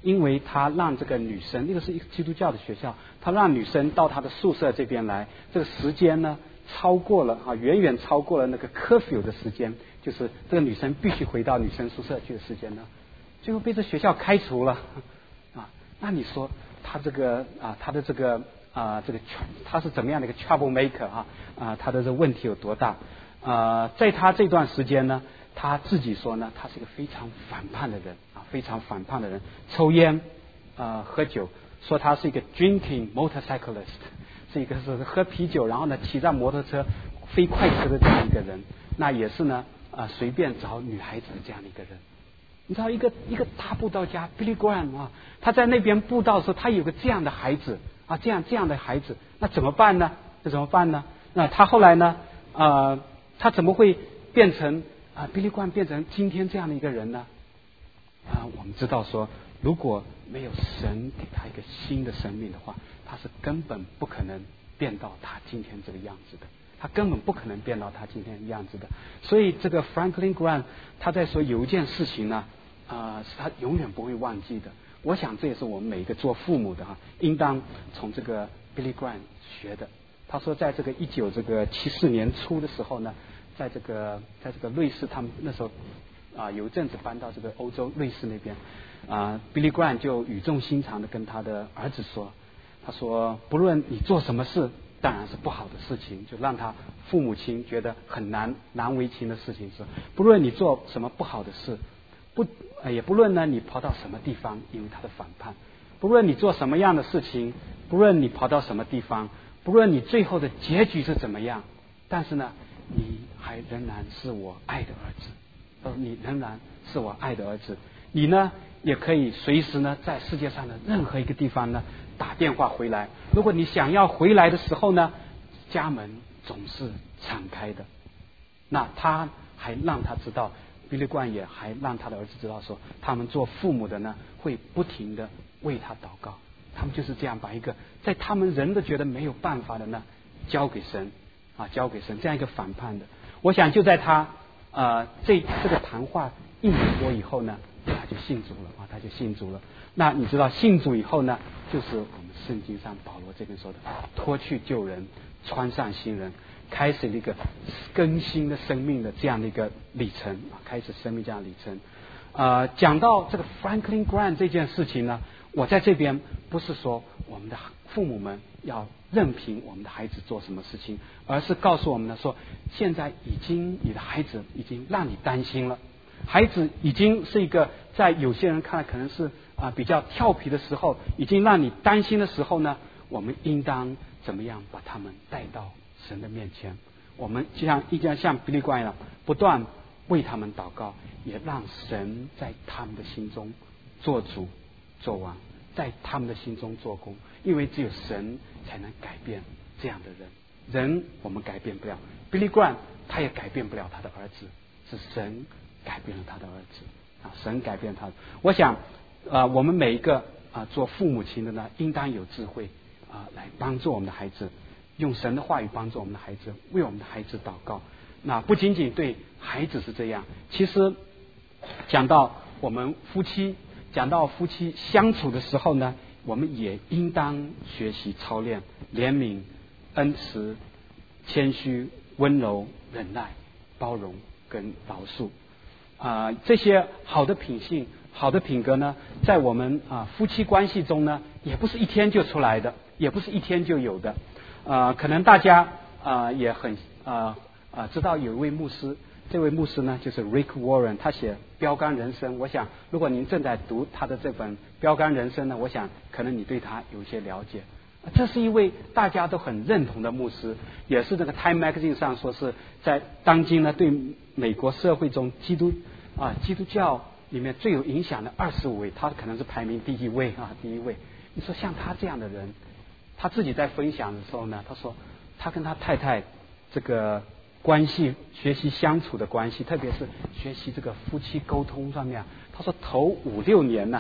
因为他让这个女生，那个是一个基督教的学校，他让女生到他的宿舍这边来，这个时间呢超过了远远超过了那个 curfew 的时间，就是这个女生必须回到女生宿舍去的时间呢，最后被这学校开除了啊。那你说他这个他的这个他是怎么样的一个 trouble maker 他的这个问题有多大？在他这段时间呢，他自己说呢，他是一个非常反叛的人非常反叛的人，抽烟喝酒，说他是一个 drinking motorcyclist， 是一个是喝啤酒，然后呢骑上摩托车飞快车的这样一个人，那也是呢随便找女孩子的这样的一个人。你知道一个大布道家 Billy Graham 他在那边布道的时候，他有个这样的孩子这样的孩子，那怎么办呢？那他后来呢他怎么会变成Billy Graham 变成今天这样的一个人呢？我们知道说，如果没有神给他一个新的生命的话，他是根本不可能变到他今天这个样子的。他根本不可能变到他今天的样子的。所以这个 Franklin Graham 他在说有一件事情呢是他永远不会忘记的。我想这也是我们每一个做父母的应当从这个 Billy Graham 学的。他说在这个1974年初的时候呢，在这个瑞士，他们那时候有一阵子搬到这个欧洲瑞士那边Billy Graham 就语重心长的跟他的儿子说，他说不论你做什么事，当然是不好的事情，就让他父母亲觉得很难为情的事情是，不论你做什么不好的事，也不论呢你跑到什么地方，因为他的反叛，不论你做什么样的事情，不论你跑到什么地方，不论你最后的结局是怎么样，但是呢你还仍然是我爱的儿子。你仍然是我爱的儿子，你呢也可以随时呢在世界上的任何一个地方呢打电话回来。如果你想要回来的时候呢，家门总是敞开的。那他还让他知道，Billy Graham也还让他的儿子知道说，他们做父母的呢会不停的为他祷告。他们就是这样把一个在他们人都觉得没有办法的呢交给神交给神，这样一个反叛的。我想就在他这个谈话1年多以后呢，他就信主了那你知道信主以后呢，就是我们圣经上保罗这边说的脱去旧人，穿上新人，开始了一个更新的生命的这样的一个里程开始生命这样的里程。讲到这个 Franklin Graham 这件事情呢，我在这边不是说我们的父母们要任凭我们的孩子做什么事情，而是告诉我们呢说，现在你的孩子已经让你担心了，孩子已经是一个在有些人看来可能是比较调皮的时候，已经让你担心的时候呢，我们应当怎么样把他们带到神的面前？我们一定要像Billy Graham一样，不断为他们祷告，也让神在他们的心中做主做王，在他们的心中做工，因为只有神才能改变这样的人我们改变不了，Billy Graham他也改变不了他的儿子，是神改变了他的儿子神改变他。我想我们每一个做父母亲的呢，应当有智慧来帮助我们的孩子，用神的话语帮助我们的孩子，为我们的孩子祷告。那不仅仅对孩子是这样，其实讲到我们夫妻相处的时候呢，我们也应当学习操练怜悯、恩慈、谦虚、温柔、忍耐、包容跟饶恕这些好的品性、好的品格呢，在我们夫妻关系中呢，也不是一天就出来的，也不是一天就有的。可能大家也很知道有一位牧师，这位牧师呢就是 Rick Warren， 他写《标杆人生》。我想如果您正在读他的这本《标杆人生》呢，我想可能你对他有一些了解。这是一位大家都很认同的牧师，也是这个 Time Magazine 上说是在当今呢对美国社会中基督教里面最有影响的25位，他可能是排名第一位。你说像他这样的人，他自己在分享的时候呢，他说他跟他太太这个关系，学习相处的关系，特别是学习这个夫妻沟通上面，他说头5-6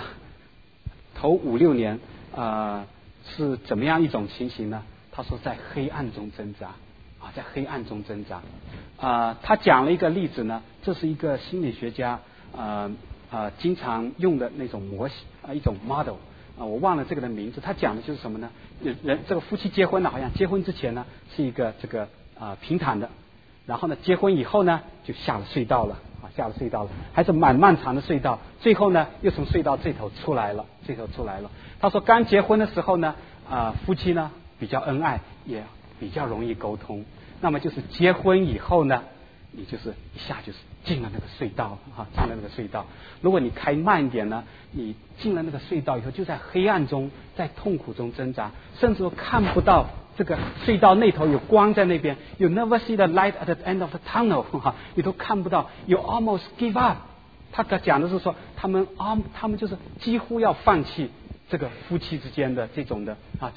年是怎么样一种情形呢？他说在黑暗中挣扎在黑暗中挣扎他讲了一个例子呢，这是一个心理学家经常用的那种一种 model 我忘了这个的名字，它讲的就是什么呢？人这个夫妻结婚呢，好像结婚之前呢是一个这个平坦的，然后呢结婚以后呢就下了隧道了下了隧道了，还是蛮漫长的隧道，最后呢又从隧道这头出来了。他说刚结婚的时候呢夫妻呢比较恩爱，也比较容易沟通，那么就是结婚以后呢，你就是一下就是进了那个隧道进了那个隧道。如果你开慢一点呢，你进了那个隧道以后，就在黑暗中，在痛苦中挣扎，甚至都看不到这个隧道那头有光在那边。You never see the light at the end of the tunnel 你都看不到。You almost give up。他讲的是说，他们就是几乎要放弃这个夫妻之间的这种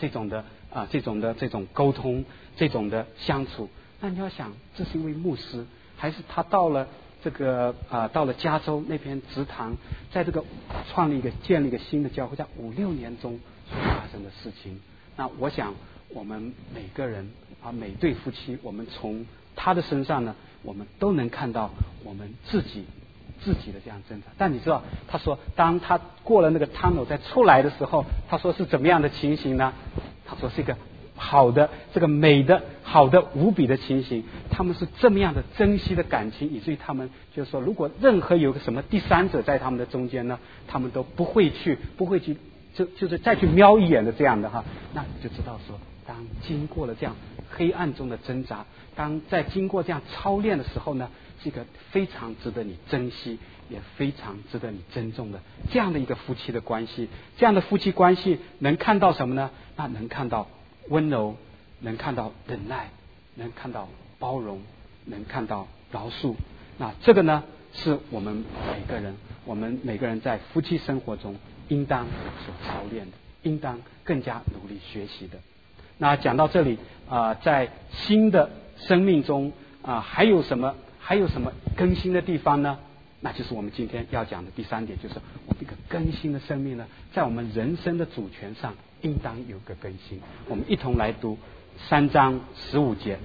沟通，这种的相处。那你要想，这是一位牧师，还是他到了到了加州那边职堂，在这个建立一个新的教会，在5-6年中所发生的事情。那我想我们每个人每对夫妻，我们从他的身上呢，我们都能看到我们自己的这样挣扎。但你知道，他说当他过了那个 tunnel 再出来的时候，他说是怎么样的情形呢？他说是一个好的，这个美的，好的无比的情形。他们是这么样的珍惜的感情，以至于他们就是说，如果任何有个什么第三者在他们的中间呢，他们都不会去就是再去瞄一眼的这样的那你就知道说，当经过了这样黑暗中的挣扎，当在经过这样操练的时候呢，是一个非常值得你珍惜，也非常值得你珍重的这样的一个夫妻的关系。这样的夫妻关系能看到什么呢？那能看到温柔，能看到忍耐，能看到包容，能看到饶恕。那这个呢，是我们每个人在夫妻生活中应当所操练的，应当更加努力学习的。那讲到这里在新的生命中还有什么更新的地方呢？那就是我们今天要讲的第3点，就是我们这个更新的生命呢，在我们人生的主权上应当有个更新。我们一同来读3章15节，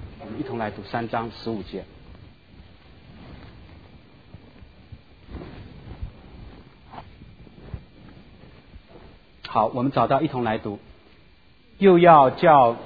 好，我们找到一同来读。又要叫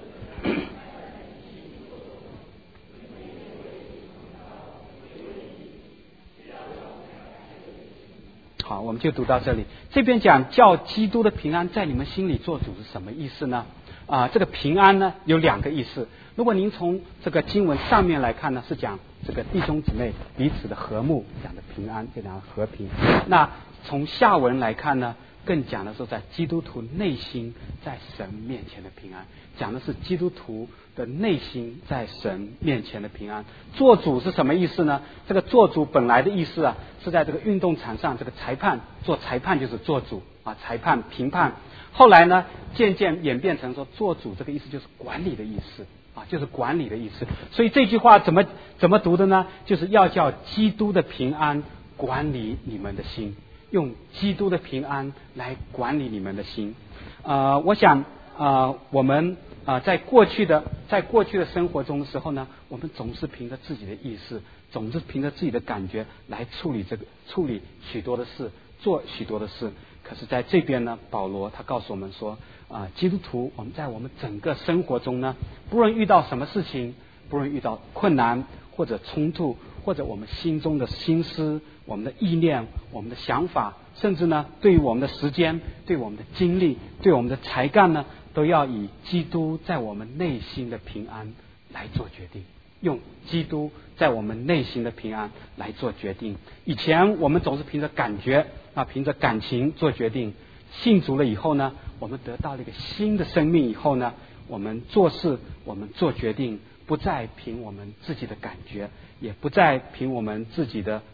好，我们就读到这里。这边讲叫基督的平安在你们心里做主是什么意思呢？这个平安呢有2个意思。如果您从这个经文上面来看呢，是讲这个弟兄姊妹彼此的和睦，讲的平安，就讲和平。那从下文来看呢，更讲的是在基督徒内心在神面前的平安，讲的是基督徒的内心在神面前的平安。做主是什么意思呢？这个做主本来的意思是在这个运动场上，这个裁判做裁判就是做主裁判评判。后来呢，渐渐演变成说做主这个意思就是管理的意思就是管理的意思。所以这句话怎么读的呢？就是要叫基督的平安管理你们的心，用基督的平安来管理你们的心。我想我们在过去的生活中的时候呢，我们总是凭着自己的意识，总是凭着自己的感觉来处理许多的事，做许多的事。可是在这边呢，保罗他告诉我们说基督徒我们在我们整个生活中呢，不论遇到什么事情，不论遇到困难或者冲突，或者我们心中的心思，我们的意念，我们的想法，甚至呢对于我们的时间，对我们的精力，对我们的才干呢，都要以基督在我们内心的平安来做决定，用基督在我们内心的平安来做决定。以前我们总是凭着感觉凭着感情做决定，信主了以后呢，我们得到了一个新的生命以后呢，我们做事，我们做决定，不再凭我们自己的感觉，也不再凭我们自己的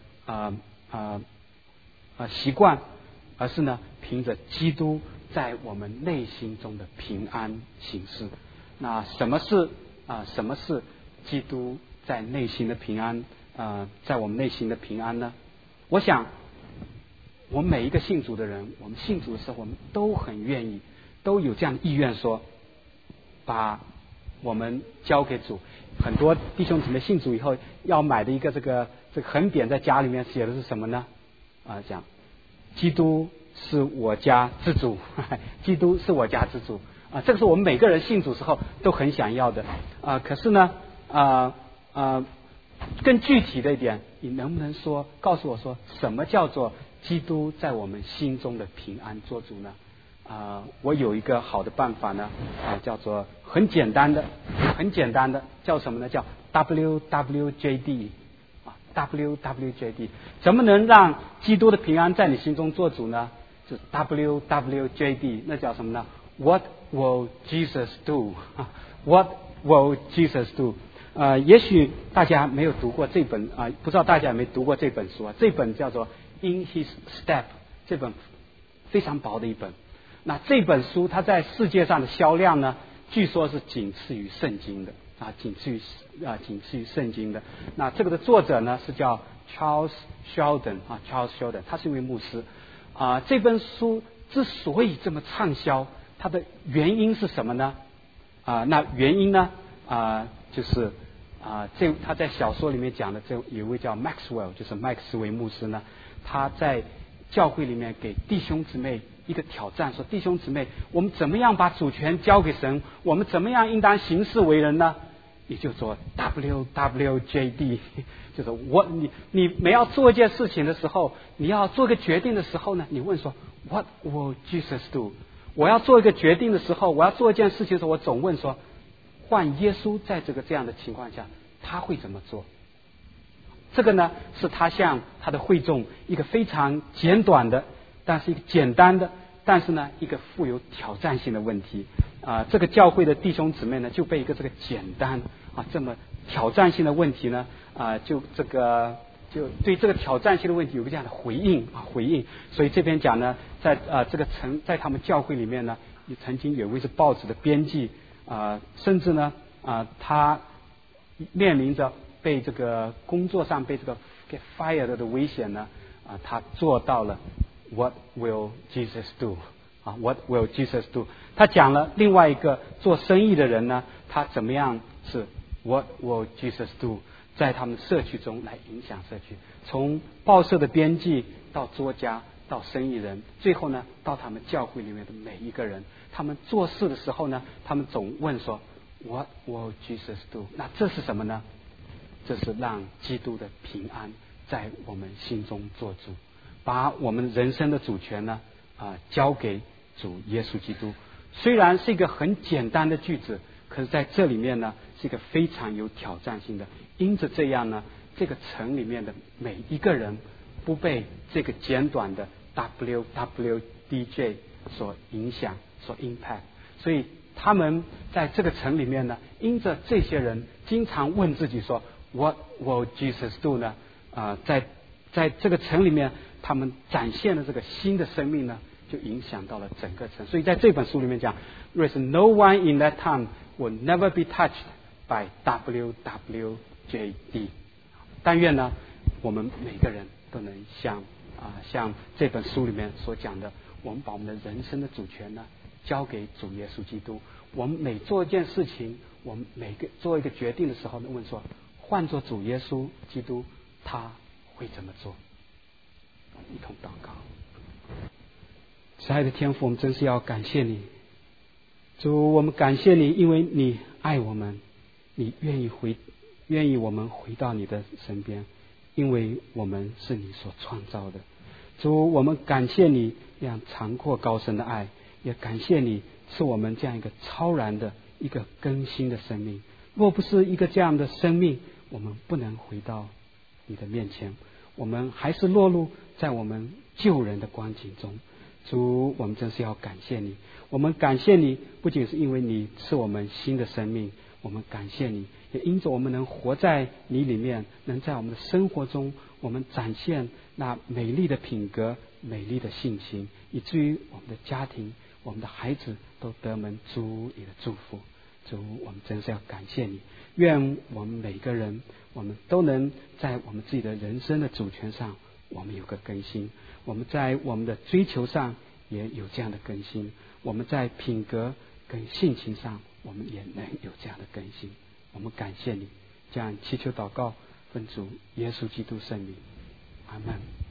习惯，而是呢凭着基督在我们内心中的平安行事。那什么是基督在内心的平安在我们内心的平安呢？我想我们每一个信主的人，我们信主的时候，我们都很愿意，都有这样的意愿，说把我们交给主。很多弟兄姊妹信主以后要买的一个这个横匾在家里面写的是什么呢？讲基督是我家之主，基督是我家之主啊，这个是我们每个人信主时候都很想要的啊。可是呢更具体的一点，你能不能告诉我说，什么叫做基督在我们心中的平安做主呢？我有一个好的办法呢，叫做很简单的，叫什么呢？叫 WWJD 啊 ，WWJD， 怎么能让基督的平安在你心中做主呢？就是 WWJD， 那叫什么呢 ？What will Jesus do？ What will Jesus do？也许大家没有读过这本不知道大家有没有读过这本书啊？这本叫做 In His Step， 这本非常薄的一本。那这本书它在世界上的销量呢，据说是仅次于圣经的仅次于圣经的。那这个的作者呢是叫 Charles Sheldon 他是一位牧师这本书之所以这么畅销，它的原因是什么呢？那原因呢就是他在小说里面讲的，有一位叫 Maxwell， 就是麦克斯韦牧师呢，他在教会里面给弟兄姊妹一个挑战，说弟兄姊妹，我们怎么样把主权交给神？我们怎么样应当行事为人呢？也就说 WWJD， 就是你们要做一件事情的时候，你要做个决定的时候呢，你问说 What will Jesus do？ 我要做一个决定的时候，我要做一件事情的时候，我总问说，换耶稣在这样的情况下，他会怎么做？这个呢，是他向他的会众一个非常简短的，但是一个简单的，但是呢，一个富有挑战性的问题这个教会的弟兄姊妹呢，就被一个这个简单这么挑战性的问题呢就对这个挑战性的问题有个这样的回应。所以这边讲呢，在他们教会里面呢，也曾经有一位是报纸的编辑甚至呢他面临着被这个工作上被这个 get fired 的危险呢他做到了 What will Jesus do？ What will Jesus do？ 他讲了另外一个做生意的人呢，他怎么样是 What will Jesus do？ 在他们社区中来影响社区，从报社的编辑到作家到生意人，最后呢到他们教会里面的每一个人，他们做事的时候呢，他们总问说 What will Jesus do？ 那这是什么呢？这是让基督的平安在我们心中做主，把我们人生的主权呢交给主耶稣基督。虽然是一个很简单的句子，可是在这里面呢是一个非常有挑战性的。因着这样呢，这个城里面的每一个人不被这个简短的 WWDJ 所影响所 impact， 所以他们在这个城里面呢，因着这些人经常问自己说 What will Jesus do 呢在这个城里面，他们展现的这个新的生命呢，就影响到了整个城。所以在这本书里面讲 There's no one in that town will never be touched by WWJD。 但愿呢我们每个人都能像这本书里面所讲的，我们把我们的人生的主权呢交给主耶稣基督。我们每做一件事情，我们做一个决定的时候呢，问说换作主耶稣基督他会怎么做？我们一同祷告。慈爱的天父，我们真是要感谢你，主，我们感谢你，因为你爱我们，你愿意我们回到你的身边，因为我们是你所创造的。主，我们感谢你这样长阔高深的爱，也感谢你赐我们这样一个超然的一个更新的生命。若不是一个这样的生命，我们不能回到你的面前，我们还是落入在我们旧人的光景中。主，我们真是要感谢你，我们感谢你，不仅是因为你赐我们新的生命，我们感谢你，也因着我们能活在你里面，能在我们的生活中我们展现那美丽的品格、美丽的性情，以至于我们的家庭、我们的孩子都得蒙主你的祝福。主，我们真是要感谢你，愿我们每个人，我们都能在我们自己的人生的主权上我们有个更新，我们在我们的追求上也有这样的更新，我们在品格跟性情上我们也能有这样的更新。我们感谢你，这样祈求祷告奉主耶稣基督圣名，阿们。